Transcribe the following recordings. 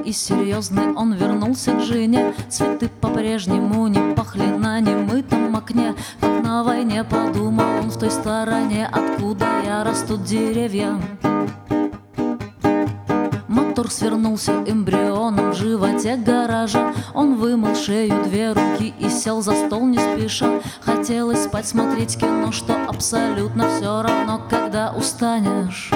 и серьезный он вернулся к жене. Цветы по-прежнему не пахли на немытом окне. Как на войне, подумал он, в той стороне, откуда я растут деревья. Мотор свернулся эмбрионом в животе гаража. Он вымыл шею, 2 руки и сел за стол не спеша. Хотелось спать, смотреть кино, что абсолютно все равно, когда устанешь.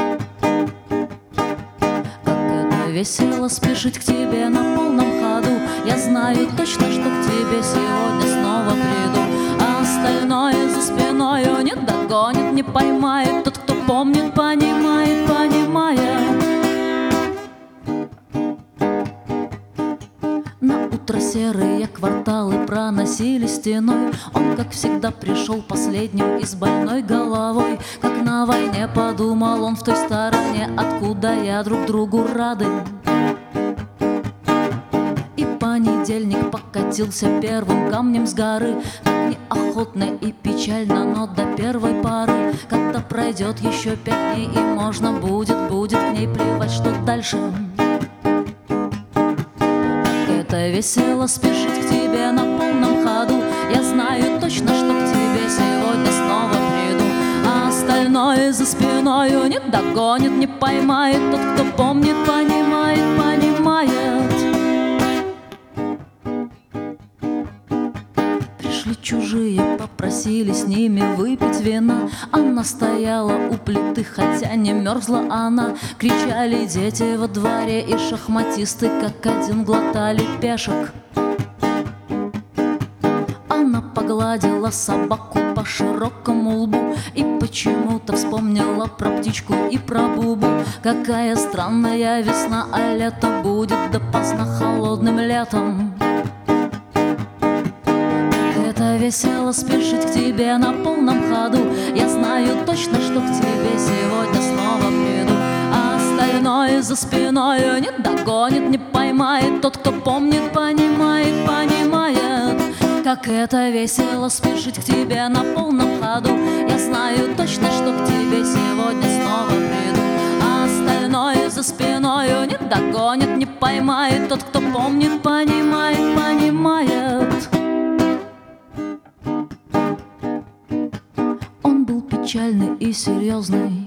Как это весело спешить к тебе на полном ходу. Я знаю точно, что к тебе сегодня снова приду. А остальное за спиною не догонит, не поймает. Тот, кто помнит, понимает, понимает. На утро серые кварталы проносились стеной. Он, как всегда, пришел последним и с больной головой. Как на войне, подумал он, в той стороне, откуда я друг другу рады. И понедельник покатился первым камнем с горы. Так неохотно и печально, но до первой пары. Когда пройдет еще 5 дней, и можно будет к ней плевать, что дальше. Это весело спешить к тебе на полном ходу. Я знаю точно, что к тебе сегодня снова приду. А остальное за спиною не догонит, не поймает. Тот, кто помнит, понимает, понимает. Пришли чужие, попросили с ними выпить вина. Она стояла у плиты, хотя не мерзла она. Кричали дети во дворе, и шахматисты как один глотали пешек. Она погладила собаку по широкому лбу и почему-то вспомнила про птичку и про Бубу. Какая странная весна, а лето будет допоздна холодным летом. Это весело спешить к тебе на полном ходу. Я знаю точно, что к тебе сегодня снова приду. А остальное за спиною не догонит, не поймает. Тот, кто помнит, понимает, понимает. Как это весело спешить к тебе на полном ходу. Я знаю точно, что к тебе сегодня снова приду. А остальное за спиною не догонит, не поймает. Тот, кто помнит, понимает, понимает. Он был печальный и серьезный.